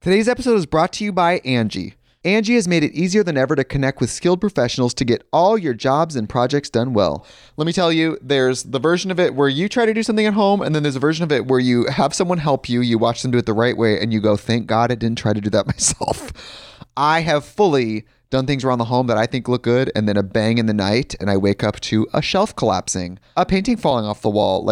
Today's episode is brought to you by Angie. Angie has made it easier than ever to connect with skilled professionals to get all your jobs and projects done well. Let me tell you, there's the version of it where you try to do something at home, and then there's a version of it where you have someone help you, you watch them do it the right way, and you go, thank God I didn't try to do that myself. I have fully done things around the home that I think look good, and then a bang in the night, and I wake up to a shelf collapsing, a painting falling off the wall.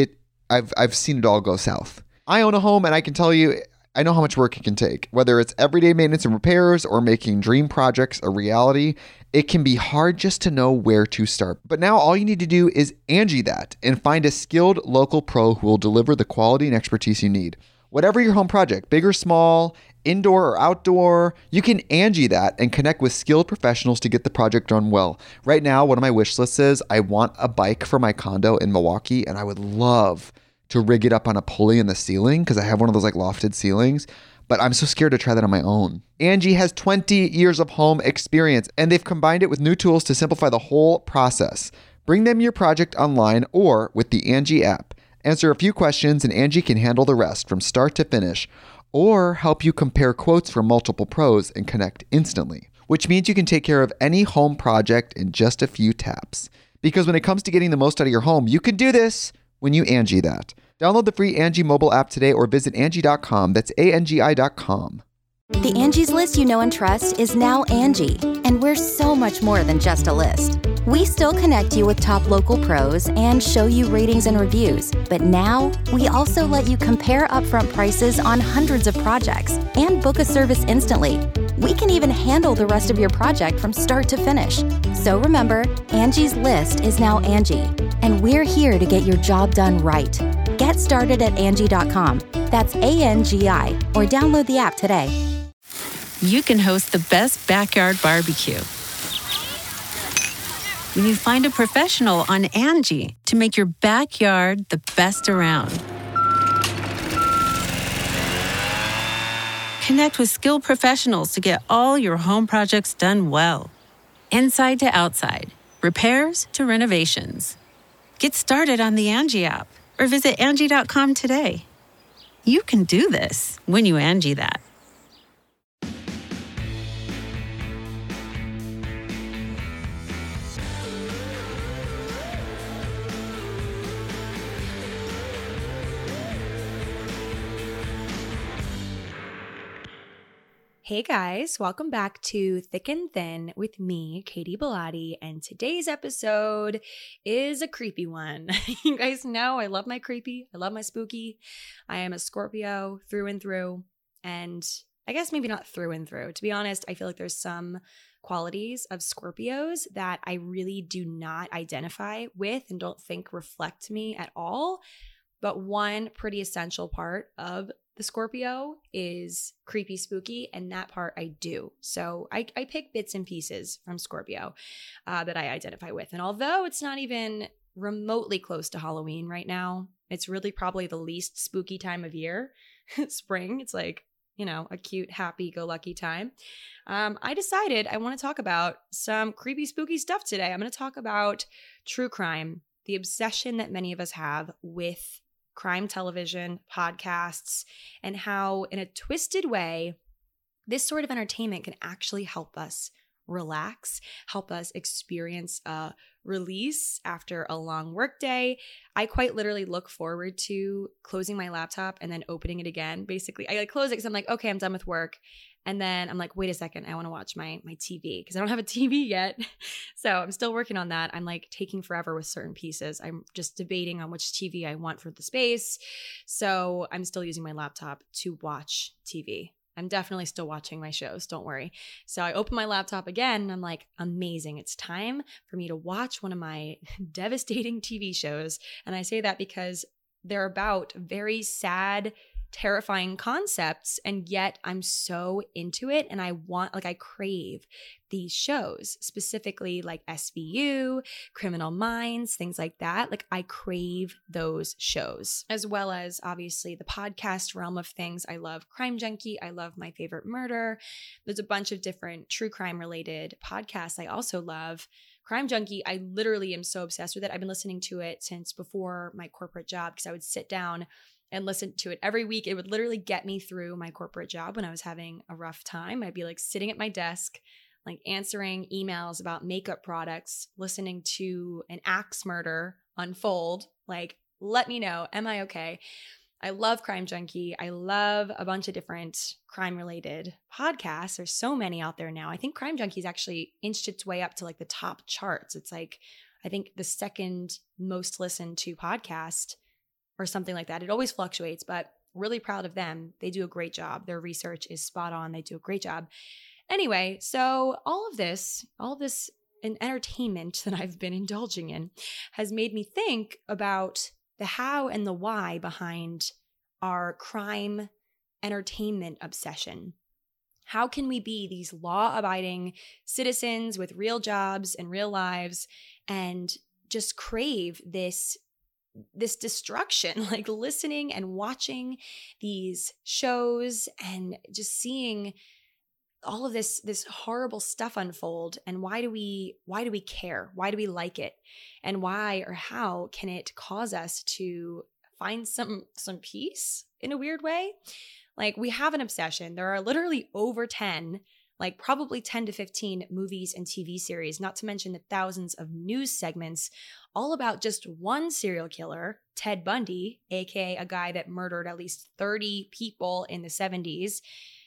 I've seen it all go south. I own a home, and I can tell you, I know how much work it can take. Whether it's everyday maintenance and repairs or making dream projects a reality, it can be hard just to know where to start. But now all you need to do is Angie that and find a skilled local pro who will deliver the quality and expertise you need. Whatever your home project, big or small, indoor or outdoor, you can Angie that and connect with skilled professionals to get the project done well. Right now, one of my wish lists is I want a bike for my condo in Milwaukee, and I would love to rig it up on a pulley in the ceiling because I have one of those lofted ceilings, but I'm so scared to try that on my own. Angie has 20 years of home experience, and they've combined it with new tools to simplify the whole process. Bring them your project online or with the Angie app. Answer a few questions and Angie can handle the rest from start to finish, or help you compare quotes from multiple pros and connect instantly, which means you can take care of any home project in just a few taps. Because when it comes to getting the most out of your home, you can do this when you Angie that. Download the free Angie mobile app today or visit Angie.com. That's ANGI.com. The Angie's List you know and trust is now Angie, and we're so much more than just a list. We still connect you with top local pros and show you ratings and reviews, but now we also let you compare upfront prices on hundreds of projects and book a service instantly. We can even handle the rest of your project from start to finish. So remember, Angie's List is now Angie, and we're here to get your job done right. Get started at Angie.com. That's ANGI, or download the app today. You can host the best backyard barbecue when you find a professional on Angie to make your backyard the best around. Connect with skilled professionals to get all your home projects done well. Inside to outside, repairs to renovations. Get started on the Angie app or visit Angie.com today. You can do this when you Angie that. Hey guys, welcome back to Thick and Thin with me, Katie Bellotti, and today's episode is a creepy one. You guys know I love my creepy, I love my spooky. I am a Scorpio through and through, and I guess maybe not through and through. To be honest, I feel like there's some qualities of Scorpios that I really do not identify with and don't think reflect me at all. But one pretty essential part of the Scorpio is creepy, spooky, and that part I do. So I pick bits and pieces from Scorpio that I identify with. And although it's not even remotely close to Halloween right now, it's really probably the least spooky time of year. Spring, it's like, you know, a cute, happy-go-lucky time. I decided I want to talk about some creepy, spooky stuff today. I'm going to talk about true crime, the obsession that many of us have with crime television, podcasts, and how in a twisted way, this sort of entertainment can actually help us relax, help us experience a release after a long workday. I quite literally look forward to closing my laptop and then opening it again. Basically, I close it because I'm like, okay, I'm done with work. And then I'm like, wait a second, I want to watch my TV because I don't have a TV yet. So I'm still working on that. I'm like taking forever with certain pieces. I'm just debating on which TV I want for the space. So I'm still using my laptop to watch TV. I'm definitely still watching my shows, don't worry. So I open my laptop again and I'm like, amazing. It's time for me to watch one of my devastating TV shows. And I say that because they're about very sad, terrifying concepts, and yet I'm so into it and I crave these shows, specifically like SVU, Criminal Minds, things like that. Like I crave those shows, as well as obviously the podcast realm of things. I love Crime Junkie. I love My Favorite Murder. There's a bunch of different true crime related podcasts I also love. Crime Junkie, I literally am so obsessed with it. I've been listening to it since before my corporate job because I would sit down and listen to it every week. It would literally get me through my corporate job when I was having a rough time. I'd be like sitting at my desk, like answering emails about makeup products, listening to an axe murder unfold. Like, let me know, am I okay? I love Crime Junkie. I love a bunch of different crime-related podcasts. There's so many out there now. I think Crime Junkie's actually inched its way up to like the top charts. It's like, I think the second most listened to podcast or something like that. It always fluctuates, but really proud of them. They do a great job. Their research is spot on. They do a great job. Anyway, so all of this and entertainment that I've been indulging in has made me think about the how and the why behind our crime entertainment obsession. How can we be these law-abiding citizens with real jobs and real lives and just crave this destruction, like listening and watching these shows and just seeing all of this horrible stuff unfold? And why do we care? Why do we like it? And why or how can it cause us to find some peace in a weird way? Like, we have an obsession. There are literally over 10, like probably 10 to 15 movies and TV series, not to mention the thousands of news segments all about just one serial killer, Ted Bundy, aka a guy that murdered at least 30 people in the 70s.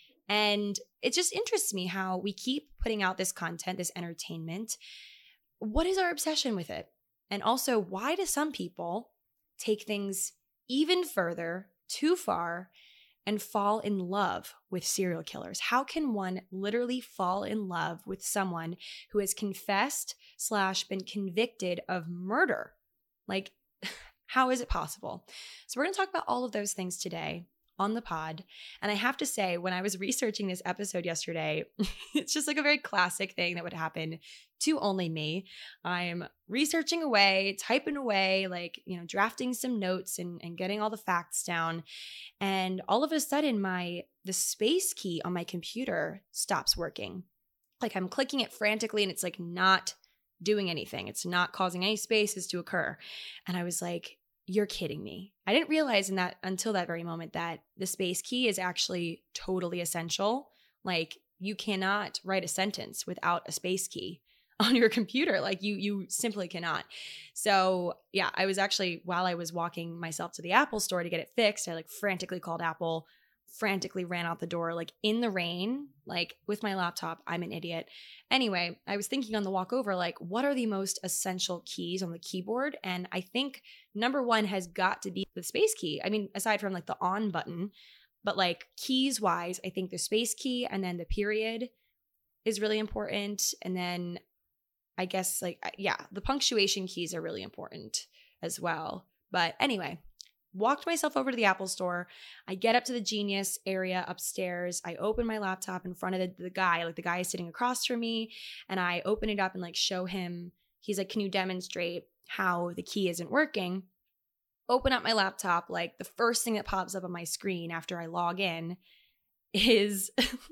And it just interests me how we keep putting out this content, this entertainment. What is our obsession with it? And also, why do some people take things even further, too far, and fall in love with serial killers? How can one literally fall in love with someone who has confessed / been convicted of murder? Like, how is it possible? So we're going to talk about all of those things today on the pod. And I have to say, when I was researching this episode yesterday, it's just like a very classic thing that would happen to only me. I'm researching away, typing away, like, drafting some notes and getting all the facts down. And all of a sudden, the space key on my computer stops working. Like, I'm clicking it frantically and it's like not doing anything. It's not causing any spaces to occur. And I was like, you're kidding me. I didn't realize until that very moment that the space key is actually totally essential. Like, you cannot write a sentence without a space key on your computer. Like, you simply cannot. So yeah, I was actually, while I was walking myself to the Apple store to get it fixed, I like frantically called Apple, frantically ran out the door, like in the rain, like with my laptop. I'm an idiot. Anyway, I was thinking on the walk over, like, what are the most essential keys on the keyboard? And I think number one has got to be the space key. I mean, aside from like the on button, but like keys wise, I think the space key and then the period is really important. And then I guess the punctuation keys are really important as well. But anyway, walked myself over to the Apple store. I get up to the Genius area upstairs. I open my laptop in front of the guy. Like, the guy is sitting across from me, and I open it up and like show him. He's like, can you demonstrate how the key isn't working? Open up my laptop. Like, the first thing that pops up on my screen after I log in is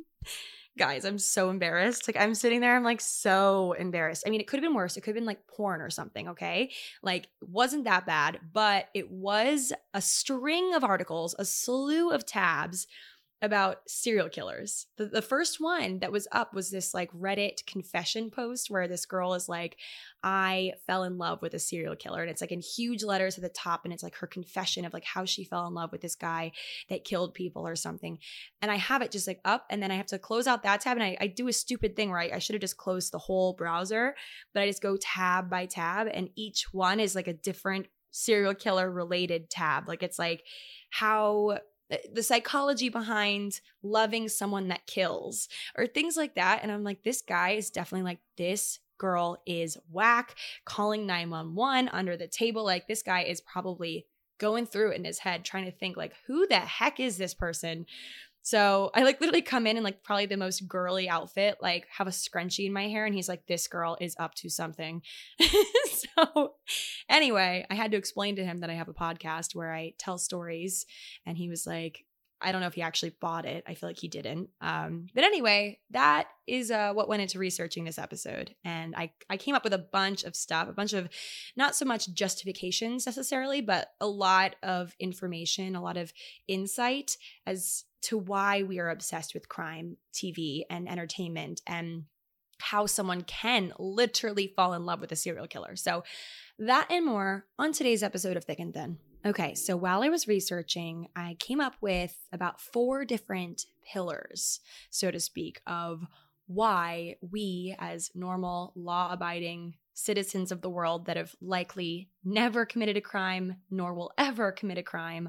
guys, I'm so embarrassed. Like, I'm sitting there, I'm like so embarrassed. I mean, it could have been worse. It could have been like porn or something, okay? Like, it wasn't that bad, but it was a string of articles, a slew of tabs about serial killers. The first one that was up was this like Reddit confession post where this girl is like, I fell in love with a serial killer. And it's like in huge letters at the top. And it's like her confession of like how she fell in love with this guy that killed people or something. And I have it just like up, and then I have to close out that tab. And I do a stupid thing where I should have just closed the whole browser, but I just go tab by tab, and each one is like a different serial killer related tab. Like, it's like how the psychology behind loving someone that kills or things like that. And I'm like, this guy is definitely like, this girl is whack, calling 911 under the table. Like, this guy is probably going through it in his head, trying to think like, who the heck is this person? So I like literally come in like probably the most girly outfit, like have a scrunchie in my hair. And he's like, this girl is up to something. So anyway, I had to explain to him that I have a podcast where I tell stories. And he was like, I don't know if he actually bought it. I feel like he didn't. But anyway, that is what went into researching this episode. And I came up with a bunch of stuff, a bunch of not so much justifications necessarily, but a lot of information, a lot of insight as to why we are obsessed with crime, TV, and entertainment, and how someone can literally fall in love with a serial killer. So that and more on today's episode of Thick and Thin. Okay, so while I was researching, I came up with about 4 different pillars, so to speak, of why we as normal, law-abiding citizens of the world that have likely never committed a crime nor will ever commit a crime,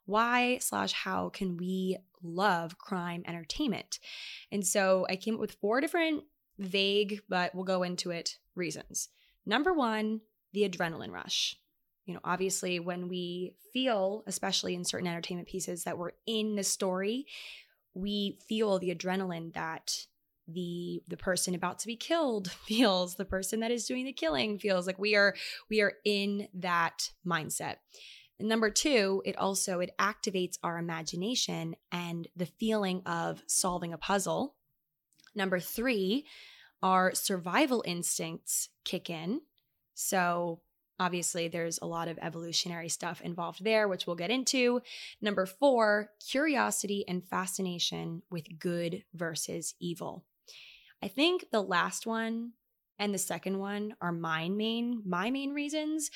why/how can we love crime entertainment? And so I came up with 4 different vague, but we'll go into it, reasons. Number 1, the adrenaline rush. Obviously when we feel, especially in certain entertainment pieces, that we're in the story, we feel the adrenaline that the person about to be killed feels, the person that is doing the killing feels. Like we are in that mindset. And number 2, it activates our imagination and the feeling of solving a puzzle. Number 3, our survival instincts kick in. So obviously, there's a lot of evolutionary stuff involved there, which we'll get into. Number 4, curiosity and fascination with good versus evil. I think the last one and the second one are my main reasons.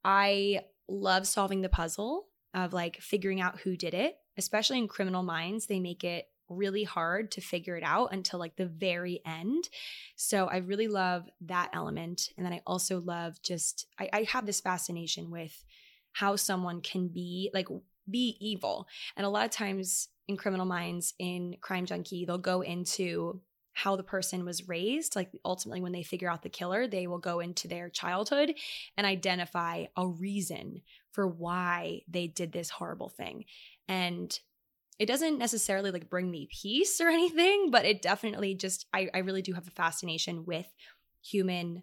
I love solving the puzzle of like figuring out who did it, especially in Criminal Minds. They make it really hard to figure it out until like the very end. So I really love that element. And then I also love I have this fascination with how someone can be evil. And a lot of times in Criminal Minds, in Crime Junkie, they'll go into how the person was raised. Like ultimately when they figure out the killer, they will go into their childhood and identify a reason for why they did this horrible thing. And it doesn't necessarily like bring me peace or anything, but it definitely I really do have a fascination with human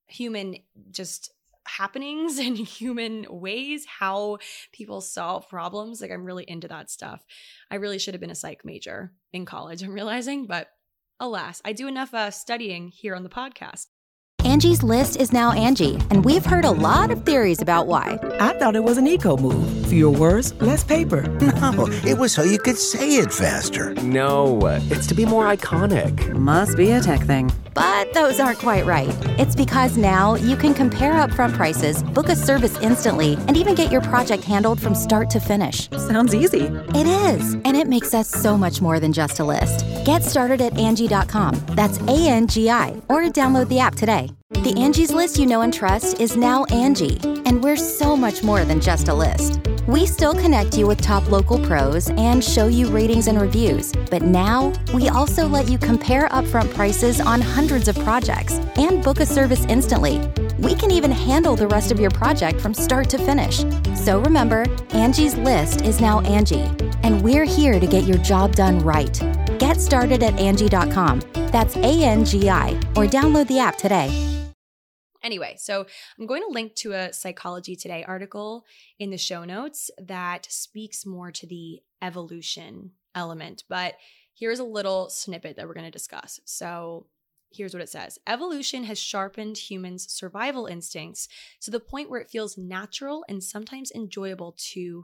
just happenings and human ways, how people solve problems. Like I'm really into that stuff. I really should have been a psych major in college, I'm realizing, but alas, I do enough studying here on the podcast. Angie's List is now Angie, and we've heard a lot of theories about why. I thought it was an eco move. Fewer words, less paper. No, it was so you could say it faster. No, it's to be more iconic. Must be a tech thing. But those aren't quite right. It's because now you can compare upfront prices, book a service instantly, and even get your project handled from start to finish. Sounds easy. It is, and it makes us so much more than just a list. Get started at Angie.com. That's ANGI, or download the app today. The Angie's List you know and trust is now Angie, and we're so much more than just a list. We still connect you with top local pros and show you ratings and reviews, but now we also let you compare upfront prices on hundreds of projects and book a service instantly. We can even handle the rest of your project from start to finish. So remember, Angie's List is now Angie, and we're here to get your job done right. Get started at Angie.com. That's ANGI, or download the app today. Anyway, so I'm going to link to a Psychology Today article in the show notes that speaks more to the evolution element, but here's a little snippet that we're going to discuss. So here's what it says. Evolution has sharpened humans' survival instincts to the point where it feels natural and sometimes enjoyable to,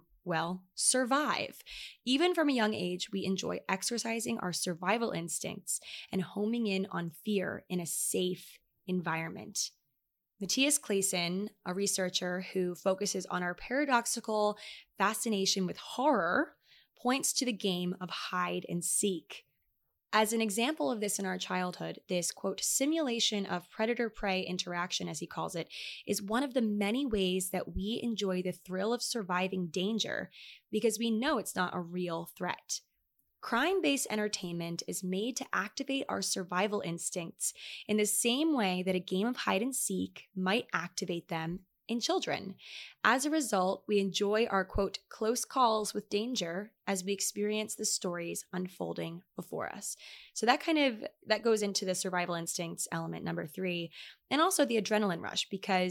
survive. Even from a young age, we enjoy exercising our survival instincts and homing in on fear in a safe environment. Matthias Claesen, a researcher who focuses on our paradoxical fascination with horror, points to the game of hide and seek. As an example of this in our childhood, this, quote, simulation of predator-prey interaction, as he calls it, is one of the many ways that we enjoy the thrill of surviving danger because we know it's not a real threat. Crime-based entertainment is made to activate our survival instincts in the same way that a game of hide and seek might activate them in children. As a result, we enjoy our, quote, close calls with danger as we experience the stories unfolding before us. So that goes into the survival instincts element, number 3, and also the adrenaline rush, because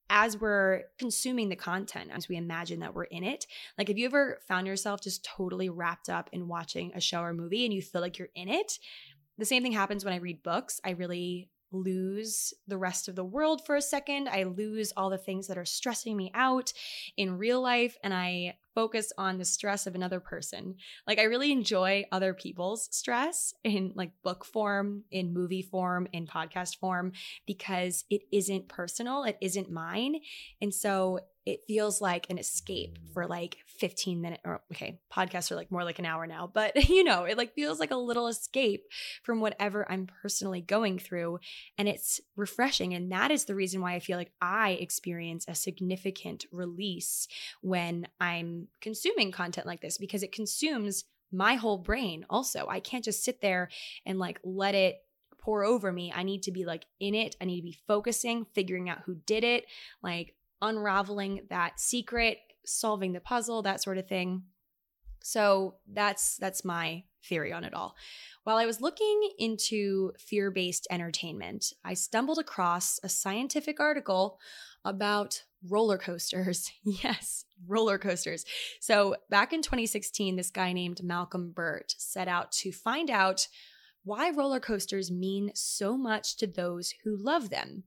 as we're consuming the content, as we imagine that we're in it, like have you ever found yourself just totally wrapped up in watching a show or movie and you feel like you're in it? The same thing happens when I read books. I really lose the rest of the world for a second. I lose all the things that are stressing me out in real life, and I focus on the stress of another person. Like I really enjoy other people's stress in like book form, in movie form, in podcast form, because it isn't personal, it isn't mine. And so it feels like an escape for like 15 minutes, or okay, podcasts are like more like an hour now, but it like feels like a little escape from whatever I'm personally going through. And it's refreshing. And that is the reason why I feel like I experience a significant release when I'm consuming content like this, because it consumes my whole brain also. I can't just sit there and like let it pour over me. I need to be like in it. I need to be focusing, figuring out who did it, like unraveling that secret, solving the puzzle, that sort of thing. So that's my theory on it all. While I was looking into fear-based entertainment, I stumbled across a scientific article about roller coasters. Yes, roller coasters. So back in 2016, this guy named Malcolm Burt set out to find out why roller coasters mean so much to those who love them.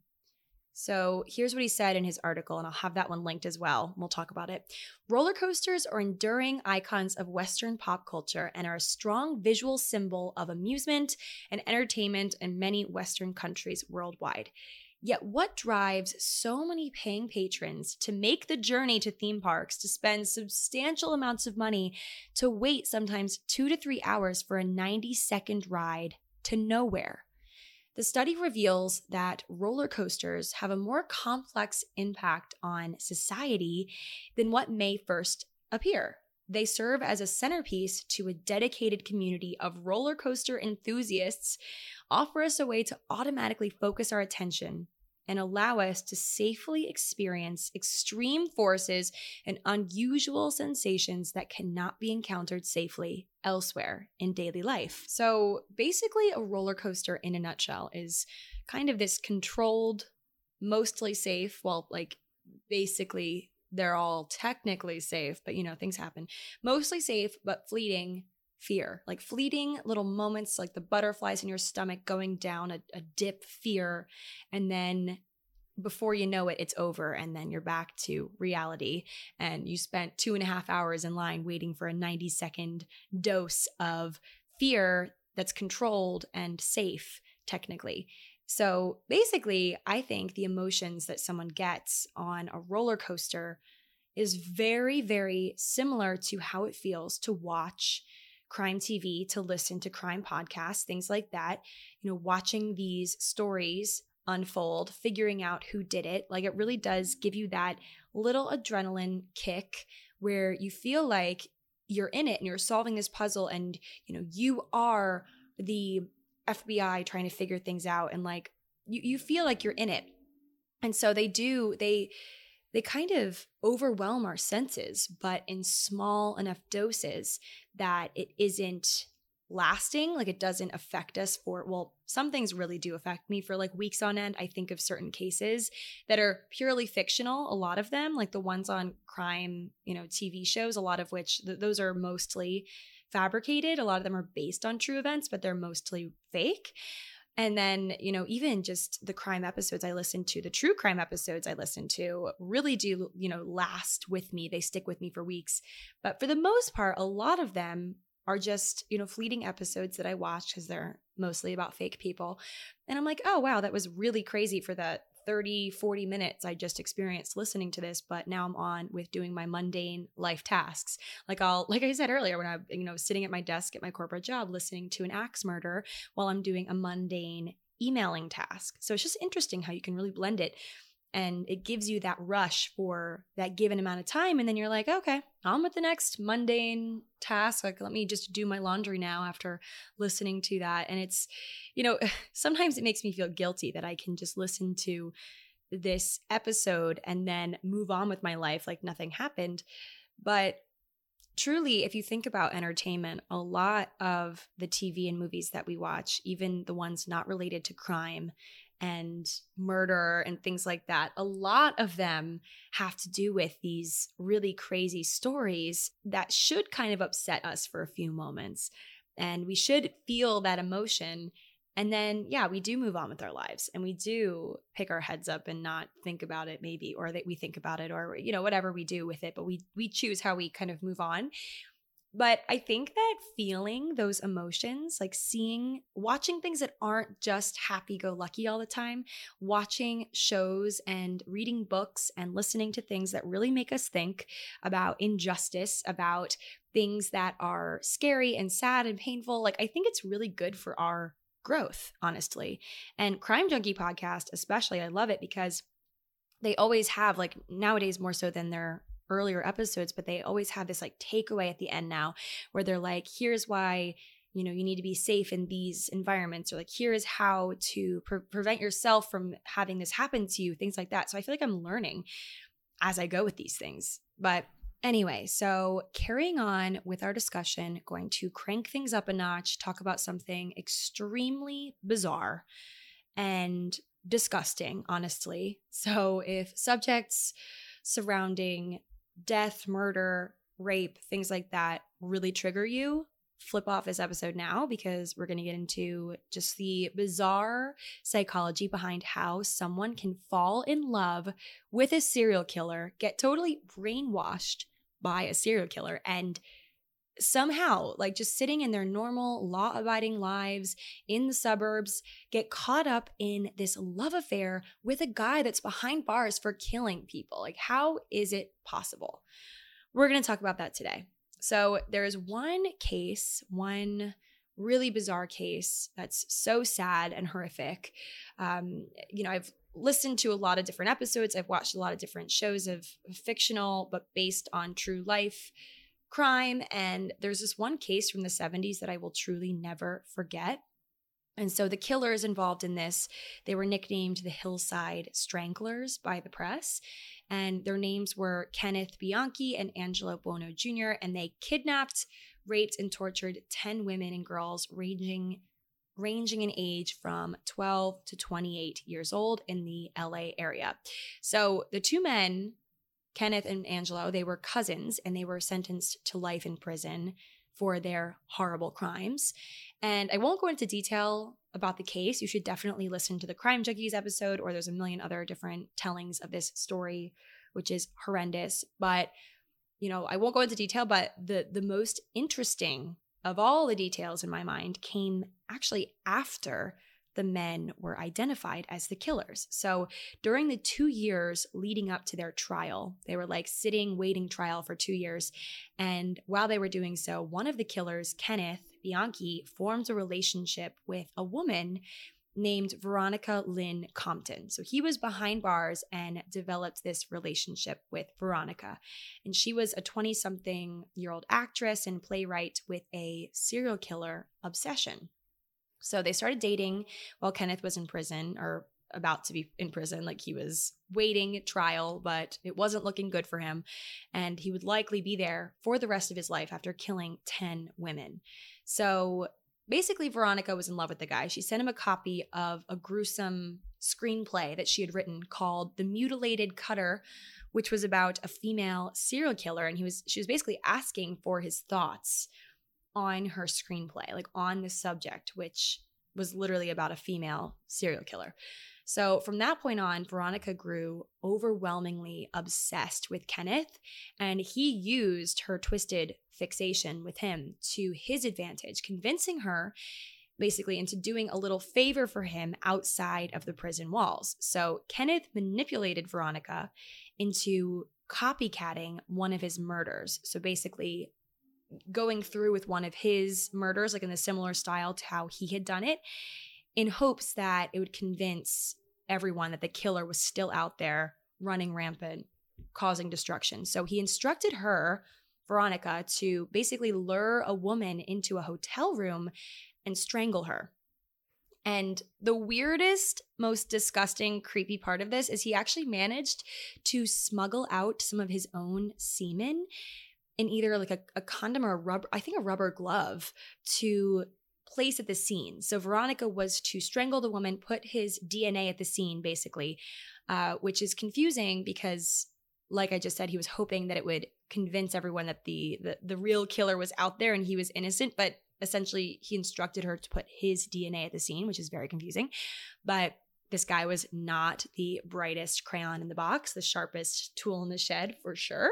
So here's what he said in his article, and I'll have that one linked as well. We'll talk about it. Roller coasters are enduring icons of Western pop culture and are a strong visual symbol of amusement and entertainment in many Western countries worldwide. Yet what drives so many paying patrons to make the journey to theme parks, to spend substantial amounts of money, to wait sometimes 2 to 3 hours for a 90-second ride to nowhere? The study reveals that roller coasters have a more complex impact on society than what may first appear. They serve as a centerpiece to a dedicated community of roller coaster enthusiasts, offer us a way to automatically focus our attention and allow us to safely experience extreme forces and unusual sensations that cannot be encountered safely elsewhere in daily life. So basically, a roller coaster in a nutshell is kind of this controlled, mostly safe, well, like basically they're all technically safe, but things happen. Mostly safe, but fleeting fear, like fleeting little moments, like the butterflies in your stomach going down a dip fear. And then before you know it, it's over. And then you're back to reality. And you spent 2.5 hours in line waiting for a 90-second dose of fear that's controlled and safe, technically. So basically, I think the emotions that someone gets on a roller coaster is very, very similar to how it feels to watch crime TV, to listen to crime podcasts, things like that, watching these stories unfold, figuring out who did it. Like it really does give you that little adrenaline kick where you feel like you're in it and you're solving this puzzle and, you are the FBI trying to figure things out. And like, you feel like you're in it. And so they kind of overwhelm our senses, but in small enough doses that it isn't lasting, like it doesn't affect us some things really do affect me for like weeks on end. I think of certain cases that are purely fictional, a lot of them, like the ones on crime, TV shows, a lot of which those are mostly fabricated. A lot of them are based on true events, but they're mostly fake. And then, even just the crime episodes I listen to, the true crime episodes I listen to really do, last with me. They stick with me for weeks. But for the most part, a lot of them are just, fleeting episodes that I watch because they're mostly about fake people. And I'm like, oh, wow, that was really crazy for that 30, 40 minutes I just experienced listening to this, but now I'm on with doing my mundane life tasks. Like I said earlier, when I, was sitting at my desk at my corporate job, listening to an axe murder while I'm doing a mundane emailing task. So it's just interesting how you can really blend it. And it gives you that rush for that given amount of time. And then you're like, okay, on with the next mundane task. Like, let me just do my laundry now after listening to that. And it's, sometimes it makes me feel guilty that I can just listen to this episode and then move on with my life like nothing happened. But truly, if you think about entertainment, a lot of the TV and movies that we watch, even the ones not related to crime and murder and things like that, a lot of them have to do with these really crazy stories that should kind of upset us for a few moments. And we should feel that emotion. And then, yeah, we do move on with our lives and we do pick our heads up and not think about it maybe, or that we think about it, or, you know, whatever we do with it, but we choose how we kind of move on. But I think that feeling those emotions, like watching things that aren't just happy-go-lucky all the time, watching shows and reading books and listening to things that really make us think about injustice, about things that are scary and sad and painful, like I think it's really good for our growth, honestly. And Crime Junkie podcast, especially, I love it because they always have, like nowadays more so than their earlier episodes, but they always have this like takeaway at the end now where they're like, here's why, you know, you need to be safe in these environments, or like, here's how to prevent yourself from having this happen to you, things like that. So I feel like I'm learning as I go with these things. But anyway, so carrying on with our discussion, going to crank things up a notch, talk about something extremely bizarre and disgusting, honestly. So if subjects surrounding death, murder, rape, things like that really trigger you, flip off this episode now, because we're going to get into just the bizarre psychology behind how someone can fall in love with a serial killer, get totally brainwashed by a serial killer, and somehow, like just sitting in their normal law-abiding lives in the suburbs, get caught up in this love affair with a guy that's behind bars for killing people. Like, how is it possible? We're going to talk about that today. So there is one really bizarre case that's so sad and horrific. You know, I've listened to a lot of different episodes. I've watched a lot of different shows of fictional, but based on true life crime. And there's this one case from the 70s that I will truly never forget. And so the killers involved in this, they were nicknamed the Hillside Stranglers by the press. And their names were Kenneth Bianchi and Angelo Buono Jr. And they kidnapped, raped, and tortured 10 women and girls ranging in age from 12 to 28 years old in the LA area. So the two men, Kenneth and Angelo, they were cousins and they were sentenced to life in prison for their horrible crimes. And I won't go into detail about the case. You should definitely listen to the Crime Junkies episode, or there's a million other different tellings of this story, which is horrendous. But, you know, I won't go into detail, but the most interesting of all the details in my mind came actually after the men were identified as the killers. So during the 2 years leading up to their trial, they were like waiting trial for 2 years. And while they were doing so, one of the killers, Kenneth Bianchi, formed a relationship with a woman named Veronica Lynn Compton. So he was behind bars and developed this relationship with Veronica. And she was a 20-something-year-old actress and playwright with a serial killer obsession. So they started dating while Kenneth was in prison, or about to be in prison. Like, he was waiting trial, but it wasn't looking good for him. And he would likely be there for the rest of his life after killing 10 women. So basically, Veronica was in love with the guy. She sent him a copy of a gruesome screenplay that she had written called The Mutilated Cutter, which was about a female serial killer. And she was basically asking for his thoughts on her screenplay, like on the subject, which was literally about a female serial killer. So from that point on, Veronica grew overwhelmingly obsessed with Kenneth, and he used her twisted fixation with him to his advantage, convincing her basically into doing a little favor for him outside of the prison walls. So Kenneth manipulated Veronica into copycatting one of his murders. So basically going through with one of his murders, like in a similar style to how he had done it, in hopes that it would convince everyone that the killer was still out there running rampant, causing destruction. So he instructed her, Veronica, to basically lure a woman into a hotel room and strangle her. And the weirdest, most disgusting, creepy part of this is he actually managed to smuggle out some of his own semen in either like a condom or a rubber glove to place at the scene. So Veronica was to strangle the woman, put his DNA at the scene, basically, which is confusing because, like I just said, he was hoping that it would convince everyone that the real killer was out there and he was innocent. But essentially, he instructed her to put his DNA at the scene, which is very confusing. But this guy was not the brightest crayon in the box, the sharpest tool in the shed for sure.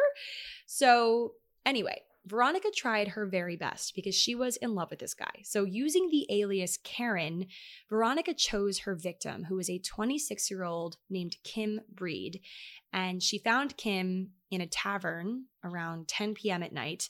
So anyway, Veronica tried her very best because she was in love with this guy. So using the alias Karen, Veronica chose her victim, who was a 26-year-old named Kim Breed. And she found Kim in a tavern around 10 p.m. at night.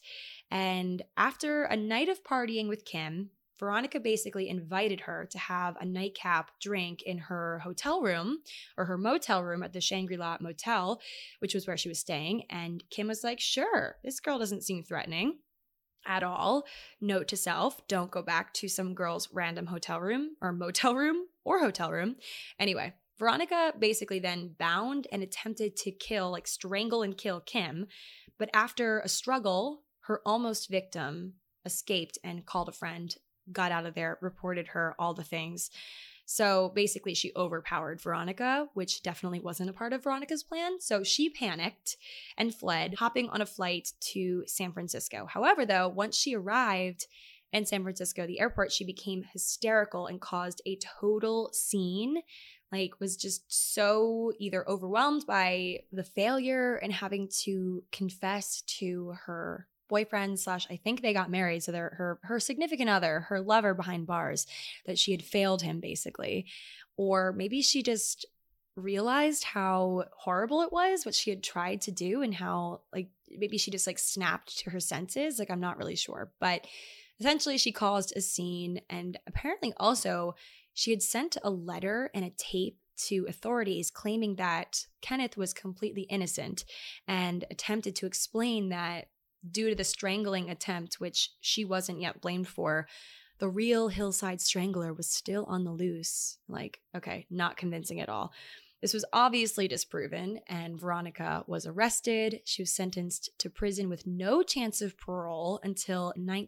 And after a night of partying with Kim, Veronica basically invited her to have a nightcap drink in her hotel room or her motel room at the Shangri-La Motel, which was where she was staying. And Kim was like, sure, this girl doesn't seem threatening at all. Note to self, don't go back to some girl's random hotel room or motel room or hotel room. Anyway, Veronica basically then bound and attempted to strangle and kill Kim. But after a struggle, her almost victim escaped and called a friend, got out of there, reported her, all the things. So basically she overpowered Veronica, which definitely wasn't a part of Veronica's plan. So she panicked and fled, hopping on a flight to San Francisco. However, though, once she arrived in San Francisco, the airport, she became hysterical and caused a total scene. Was just so either overwhelmed by the failure and having to confess to her boyfriend / I think they got married, so her significant other, her lover behind bars, that she had failed him basically. Or maybe she just realized how horrible it was, what she had tried to do, and how maybe she just snapped to her senses. I'm not really sure. But essentially she caused a scene, and apparently also she had sent a letter and a tape to authorities claiming that Kenneth was completely innocent, and attempted to explain that due to the strangling attempt, which she wasn't yet blamed for, the real Hillside Strangler was still on the loose. Okay, not convincing at all. This was obviously disproven, and Veronica was arrested. She was sentenced to prison with no chance of parole until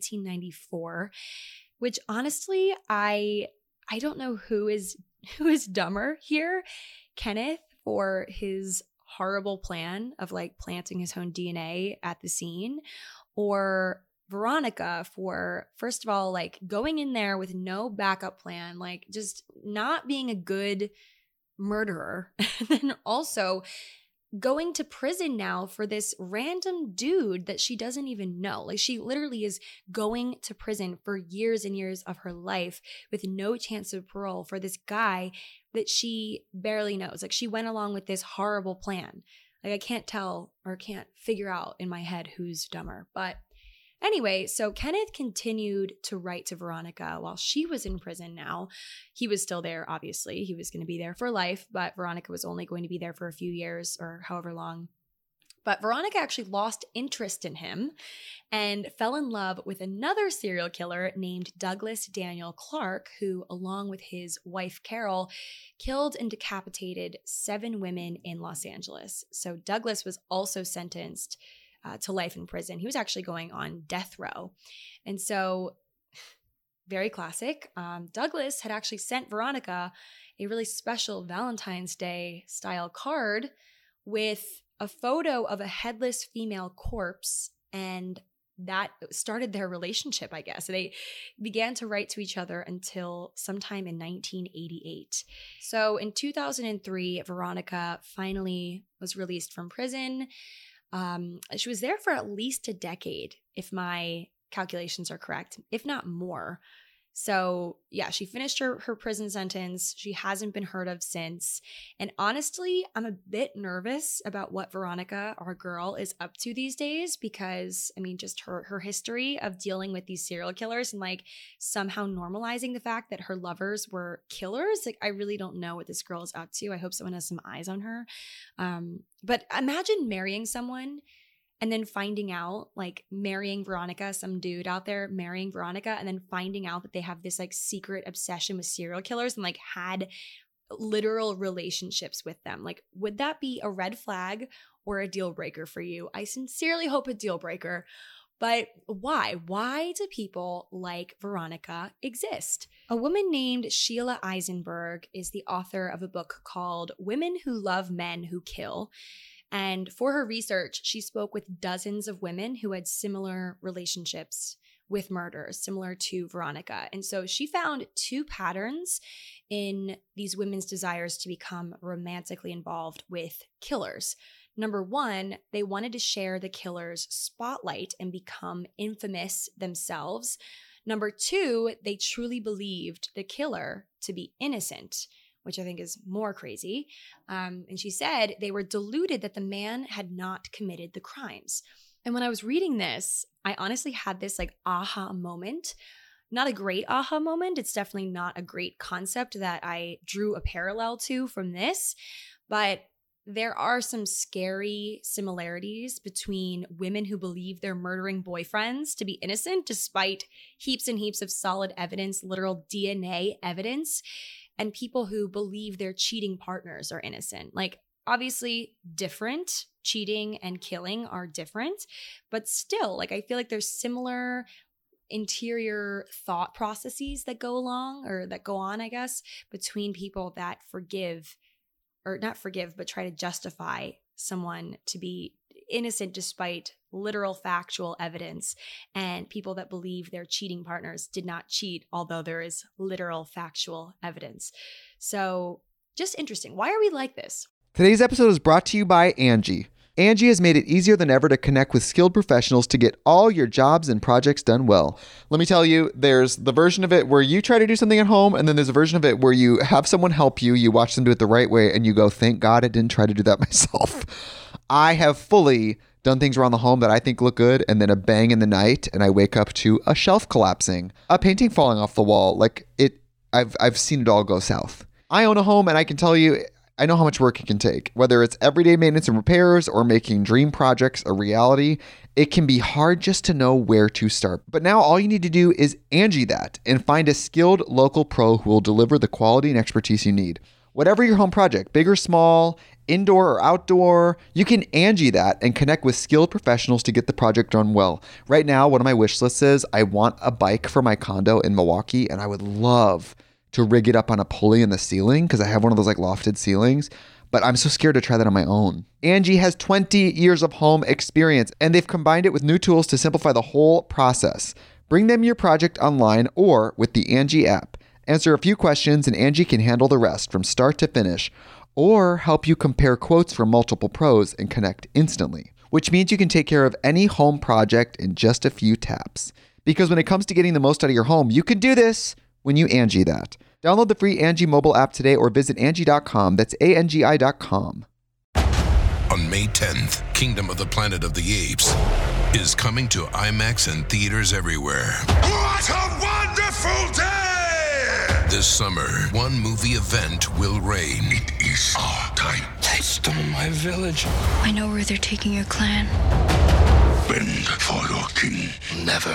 1994, which honestly, I don't know who is dumber here. Kenneth for his horrible plan of planting his own DNA at the scene, or Veronica for, first of all, going in there with no backup plan, just not being a good murderer. And then also going to prison now for this random dude that she doesn't even know. She literally is going to prison for years and years of her life with no chance of parole for this guy that she barely knows. She went along with this horrible plan. I can't tell or can't figure out in my head who's dumber. But anyway, so Kenneth continued to write to Veronica while she was in prison now. He was still there, obviously. He was going to be there for life, but Veronica was only going to be there for a few years or however long. But Veronica actually lost interest in him and fell in love with another serial killer named Douglas Daniel Clark, who, along with his wife Carol, killed and decapitated 7 women in Los Angeles. So Douglas was also sentenced to life in prison. He was actually going on death row. And so, very classic, Douglas had actually sent Veronica a really special Valentine's Day style card with a photo of a headless female corpse, and that started their relationship, I guess. They began to write to each other until sometime in 1988. So in 2003, Veronica finally was released from prison. She was there for at least a decade, if my calculations are correct, if not more. So yeah, she finished her prison sentence. She hasn't been heard of since. And honestly, I'm a bit nervous about what Veronica, our girl, is up to these days because, just her history of dealing with these serial killers and somehow normalizing the fact that her lovers were killers. I really don't know what this girl is up to. I hope someone has some eyes on her. But imagine marrying someone and then finding out, marrying Veronica, some dude out there marrying Veronica, and then finding out that they have this secret obsession with serial killers and had literal relationships with them. Would that be a red flag or a deal breaker for you? I sincerely hope a deal breaker. But why? Why do people like Veronica exist? A woman named Sheila Eisenberg is the author of a book called Women Who Love Men Who Kill. And for her research, she spoke with dozens of women who had similar relationships with murders, similar to Veronica. And so she found two patterns in these women's desires to become romantically involved with killers. Number one, they wanted to share the killer's spotlight and become infamous themselves. Number two, they truly believed the killer to be innocent, which I think is more crazy. And she said they were deluded that the man had not committed the crimes. And when I was reading this, I honestly had this like aha moment. Not a great aha moment. It's definitely not a great concept that I drew a parallel to from this, but there are some scary similarities between women who believe they're murdering boyfriends to be innocent despite heaps and heaps of solid evidence, literal DNA evidence, and people who believe their cheating partners are innocent. Like, obviously different. Cheating and killing are different, but still, like, I feel like there's similar interior thought processes that go along, or that go on, I guess, between people that forgive, or not forgive, but try to justify someone to be innocent despite literal factual evidence, and people that believe their cheating partners did not cheat, although there is literal factual evidence. So just interesting. Why are we like this? Today's episode is brought to you by Angie. Angie has made it easier than ever to connect with skilled professionals to get all your jobs and projects done well. Let me tell you, there's the version of it where you try to do something at home, and then there's a version of it where you have someone help you, you watch them do it the right way, and you go, thank God I didn't try to do that myself. I have fully done things around the home that I think look good, and then a bang in the night, and I wake up to a shelf collapsing, a painting falling off the wall. Like, I've seen it all go south. I own a home, and I can tell you, I know how much work it can take. Whether it's everyday maintenance and repairs or making dream projects a reality, it can be hard just to know where to start. But now all you need to do is Angie that and find a skilled local pro who will deliver the quality and expertise you need. Whatever your home project, big or small, indoor or outdoor, you can Angie that and connect with skilled professionals to get the project done well. Right now, one of my wish lists is I want a bike for my condo in Milwaukee, and I would love to rig it up on a pulley in the ceiling because I have one of those like lofted ceilings, but I'm so scared to try that on my own. Angie has 20 years of home experience, and they've combined it with new tools to simplify the whole process. Bring them your project online or with the Angie app. Answer a few questions and Angie can handle the rest from start to finish, or help you compare quotes from multiple pros and connect instantly, which means you can take care of any home project in just a few taps. Because when it comes to getting the most out of your home, you can do this when you Angie that. Download the free Angie mobile app today or visit Angie.com. That's ANGI.com. On May 10th, Kingdom of the Planet of the Apes is coming to IMAX and theaters everywhere. What a wonderful day! This summer, one movie event will reign. It is our time. They stole my village. I know where they're taking your clan. Bend for your king. Never.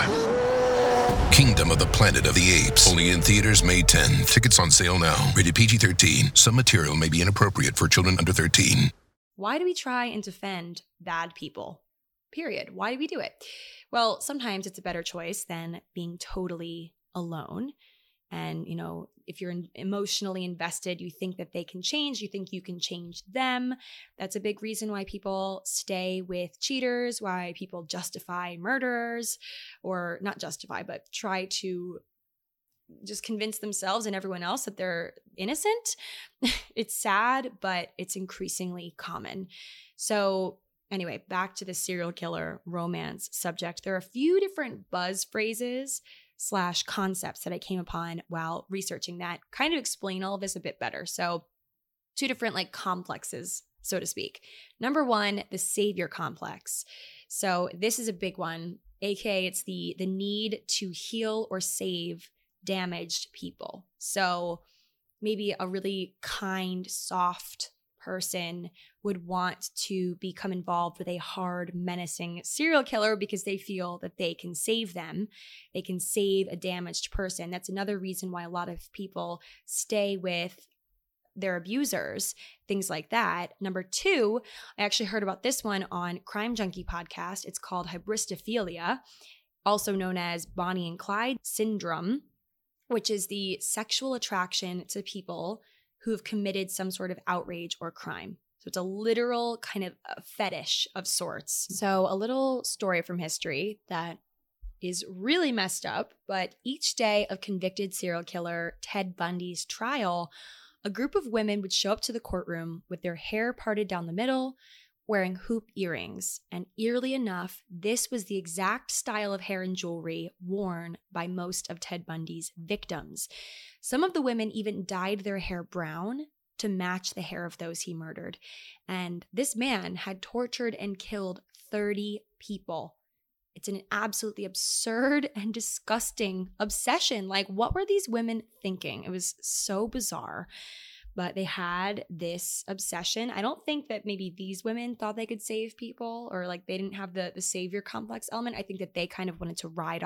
Kingdom of the Planet of the Apes. Only in theaters May 10th. Tickets on sale now. Rated PG-13. Some material may be inappropriate for children under 13. Why do we try and defend bad people? Period. Why do we do it? Well, sometimes it's a better choice than being totally alone. And, you know, if you're emotionally invested, you think that they can change, you think you can change them. That's a big reason why people stay with cheaters, why people justify murderers, or not justify, but try to just convince themselves and everyone else that they're innocent. It's sad, but it's increasingly common. So anyway, back to the serial killer romance subject. There are a few different buzz phrases / concepts that I came upon while researching that kind of explain all of this a bit better. So two different like complexes, so to speak. Number one, the savior complex. So this is a big one, aka it's the need to heal or save damaged people. So maybe a really kind, soft person would want to become involved with a hard, menacing serial killer because they feel that they can save them. They can save a damaged person. That's another reason why a lot of people stay with their abusers, things like that. Number 2, I actually heard about this one on Crime Junkie podcast. It's called hybristophilia, also known as Bonnie and Clyde syndrome, which is the sexual attraction to people who have committed some sort of outrage or crime. So it's a literal kind of a fetish of sorts. So a little story from history that is really messed up, but each day of convicted serial killer Ted Bundy's trial, a group of women would show up to the courtroom with their hair parted down the middle, wearing hoop earrings. And eerily enough, this was the exact style of hair and jewelry worn by most of Ted Bundy's victims. Some of the women even dyed their hair brown to match the hair of those he murdered. And this man had tortured and killed 30 people. It's an absolutely absurd and disgusting obsession. Like, what were these women thinking? It was so bizarre. But they had this obsession. I don't think that maybe these women thought they could save people, or like they didn't have the savior complex element. I think that they kind of wanted to ride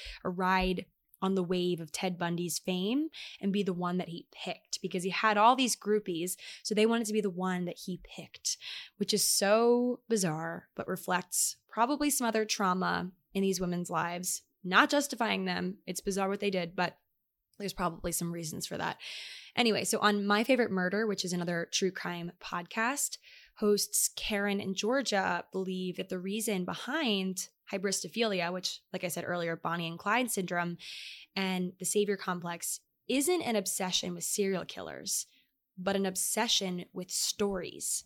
on the wave of Ted Bundy's fame and be the one that he picked, because he had all these groupies. So they wanted to be the one that he picked, which is so bizarre, but reflects probably some other trauma in these women's lives. Not justifying them. It's bizarre what they did, but there's probably some reasons for that. Anyway, so on My Favorite Murder, which is another true crime podcast, hosts Karen and Georgia believe that the reason behind hybristophilia, which, like I said earlier, Bonnie and Clyde syndrome, and the savior complex isn't an obsession with serial killers, but an obsession with stories.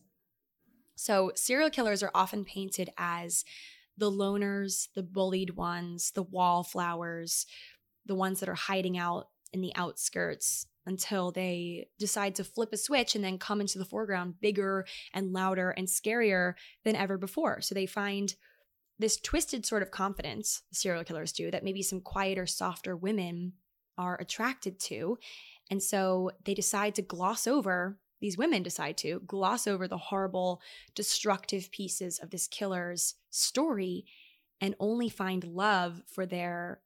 So serial killers are often painted as the loners, the bullied ones, the wallflowers, the ones that are hiding out in the outskirts until they decide to flip a switch and then come into the foreground bigger and louder and scarier than ever before. So they find this twisted sort of confidence, the serial killers do, that maybe some quieter, softer women are attracted to. And so they decide to gloss over, these women decide to gloss over the horrible, destructive pieces of this killer's story and only find love for their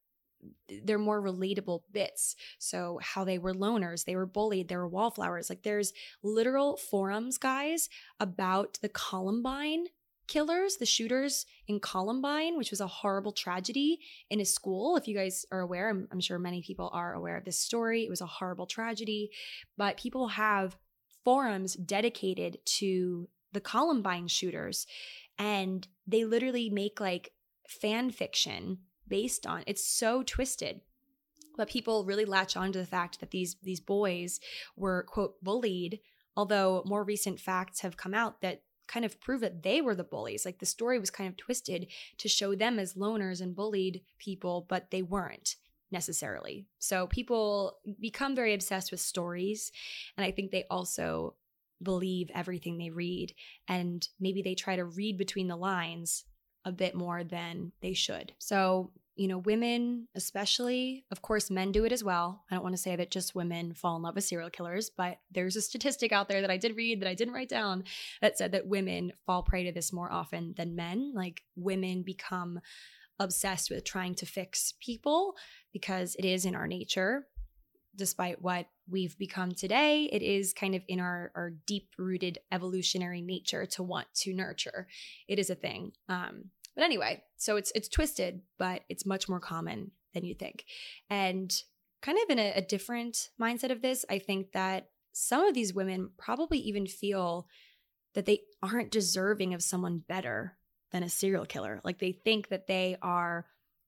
more relatable bits. So how they were loners, they were bullied, they were wallflowers. Like, there's literal forums, guys, about the Columbine killers, the shooters in Columbine, which was a horrible tragedy in a school. If you guys are aware, I'm sure many people are aware of this story. It was a horrible tragedy, but people have forums dedicated to the Columbine shooters, and they literally make like fan fiction based on. It's so twisted, but people really latch on to the fact that these boys were, quote, bullied, although more recent facts have come out that kind of prove that they were the bullies. Like, the story was kind of twisted to show them as loners and bullied people, but they weren't necessarily. So people become very obsessed with stories, and I think they also believe everything they read, and maybe they try to read between the lines a bit more than they should. So, you know, women especially, of course, men do it as well. I don't want to say that just women fall in love with serial killers, but there's a statistic out there that I did read that I didn't write down that said that women fall prey to this more often than men. Like, women become obsessed with trying to fix people because it is in our nature. Despite what we've become today, it is kind of in our deep-rooted evolutionary nature to want to nurture. It is a thing. But anyway, so it's twisted, but it's much more common than you think. And kind of in a different mindset of this, I think that some of these women probably even feel that they aren't deserving of someone better than a serial killer. Like, they think that they are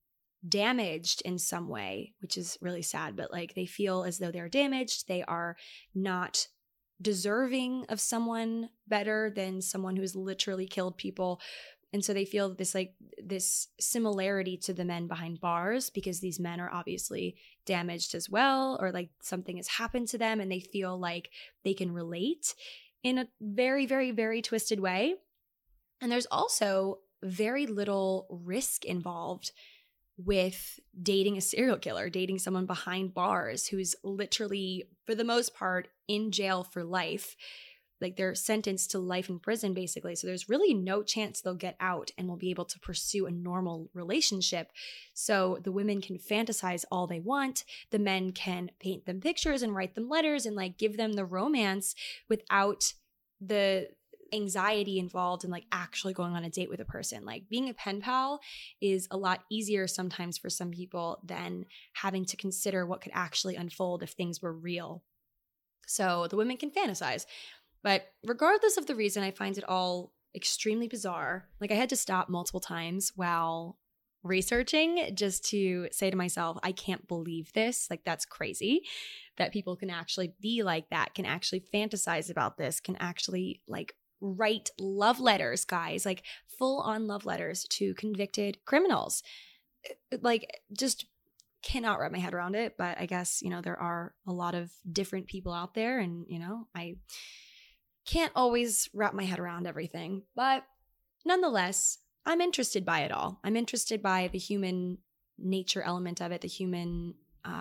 damaged in some way, which is really sad, but like, they feel as though they're damaged. They are not deserving of someone better than someone who's literally killed people. And so they feel this similarity to the men behind bars, because these men are obviously damaged as well, or like something has happened to them, and they feel like they can relate in a very, very, very twisted way. And there's also very little risk involved with dating a serial killer, dating someone behind bars who's literally, for the most part, in jail for life. like they're sentenced to life in prison basically. So there's really no chance they'll get out and will be able to pursue a normal relationship. So the women can fantasize all they want. The men can paint them pictures and write them letters and like give them the romance without the anxiety involved in like actually going on a date with a person. Like being a pen pal is a lot easier sometimes for some people than having to consider what could actually unfold if things were real. So the women can fantasize. But regardless of the reason, I find it all extremely bizarre. Like I had to stop multiple times while researching just to say to myself, I can't believe this. Like that's crazy that people can actually be like that, can actually fantasize about this, can actually like write love letters, guys, like full on love letters to convicted criminals. Like just cannot wrap my head around it. But I guess, you know, there are a lot of different people out there and, you know, I can't always wrap my head around everything. But nonetheless, I'm interested by it all. I'm interested by the human nature element of it, the human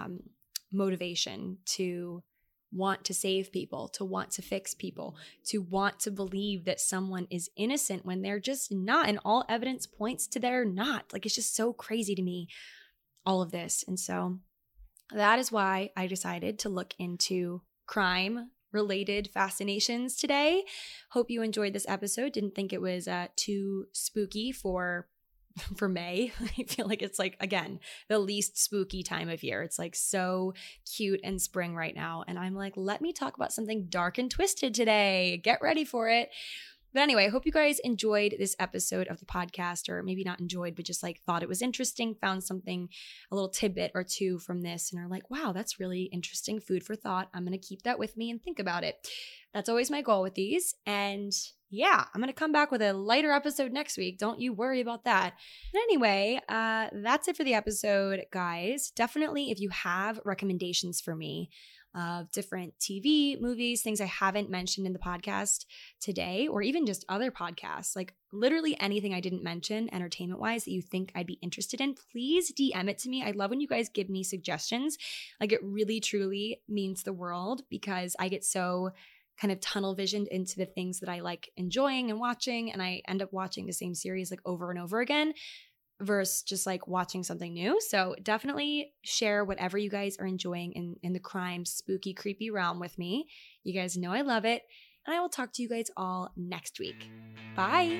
motivation to want to save people, to want to fix people, to want to believe that someone is innocent when they're just not. And all evidence points to they're not. Like, it's just so crazy to me, all of this. And so that is why I decided to look into crime-related fascinations today. Hope you enjoyed this episode. Didn't think it was too spooky for May. I feel like it's like, again, the least spooky time of year. It's like so cute and spring right now. And I'm like, let me talk about something dark and twisted today. Get ready for it. But anyway, I hope you guys enjoyed this episode of the podcast, or maybe not enjoyed, but just like thought it was interesting, found something, a little tidbit or two from this, and are like, wow, that's really interesting, food for thought. I'm going to keep that with me and think about it. That's always my goal with these. And yeah, I'm going to come back with a lighter episode next week. Don't you worry about that. But anyway, that's it for the episode, guys. Definitely, if you have recommendations for me of different TV, movies, things I haven't mentioned in the podcast today, or even just other podcasts, like literally anything I didn't mention entertainment-wise that you think I'd be interested in, please DM it to me. I love when you guys give me suggestions. Like, it really, truly means the world, because I get so kind of tunnel visioned into the things that I like enjoying and watching, and I end up watching the same series like over and over again versus just like watching something new. So definitely share whatever you guys are enjoying in the crime, spooky, creepy realm with me. You guys know I love it. And I will talk to you guys all next week. Bye.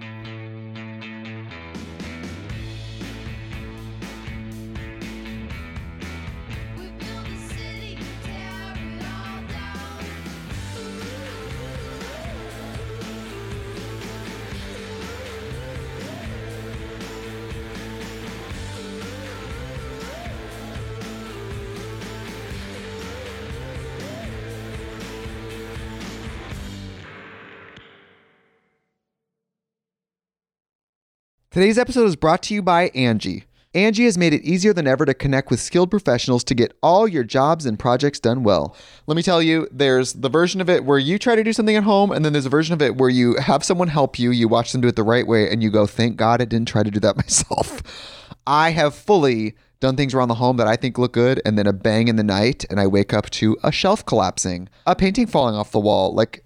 Today's episode is brought to you by Angie. Angie has made it easier than ever to connect with skilled professionals to get all your jobs and projects done well. Let me tell you, there's the version of it where you try to do something at home, and then there's a version of it where you have someone help you, you watch them do it the right way, and you go, thank God I didn't try to do that myself. I have fully done things around the home that I think look good, and then a bang in the night, and I wake up to a shelf collapsing, a painting falling off the wall. Like,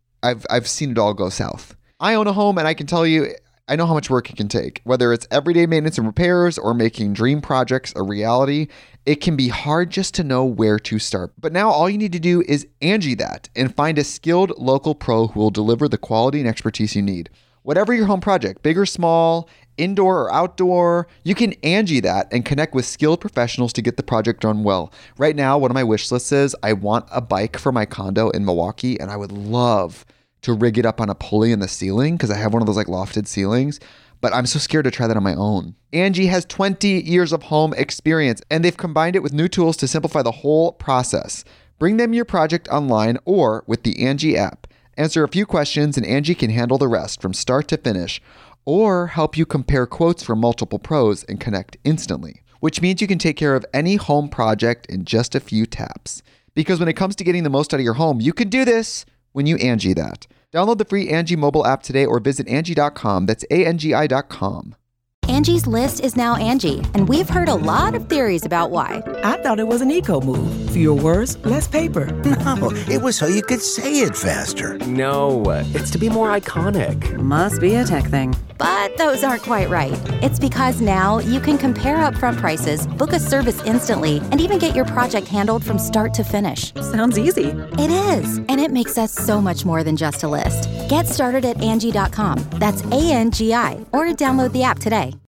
I've seen it all go south. I own a home, and I can tell you, I know how much work it can take. Whether it's everyday maintenance and repairs or making dream projects a reality, it can be hard just to know where to start. But now all you need to do is Angie that and find a skilled local pro who will deliver the quality and expertise you need. Whatever your home project, big or small, indoor or outdoor, you can Angie that and connect with skilled professionals to get the project done well. Right now, one of my wish lists is I want a bike for my condo in Milwaukee, and I would love to rig it up on a pulley in the ceiling because I have one of those like lofted ceilings, but I'm so scared to try that on my own. Angie has 20 years of home experience, and they've combined it with new tools to simplify the whole process. Bring them your project online or with the Angie app. Answer a few questions and Angie can handle the rest from start to finish, or help you compare quotes from multiple pros and connect instantly, which means you can take care of any home project in just a few taps. Because when it comes to getting the most out of your home, you can do this when you Angie that. Download the free Angie mobile app today or visit Angie.com. That's ANGI.com. Angie's List is now Angie, and we've heard a lot of theories about why. I thought it was an eco move. Fewer words, less paper. No, it was so you could say it faster. No, it's to be more iconic. Must be a tech thing. But those aren't quite right. It's because now you can compare upfront prices, book a service instantly, and even get your project handled from start to finish. Sounds easy. It is, and it makes us so much more than just a list. Get started at Angie.com. That's ANGI, or download the app today.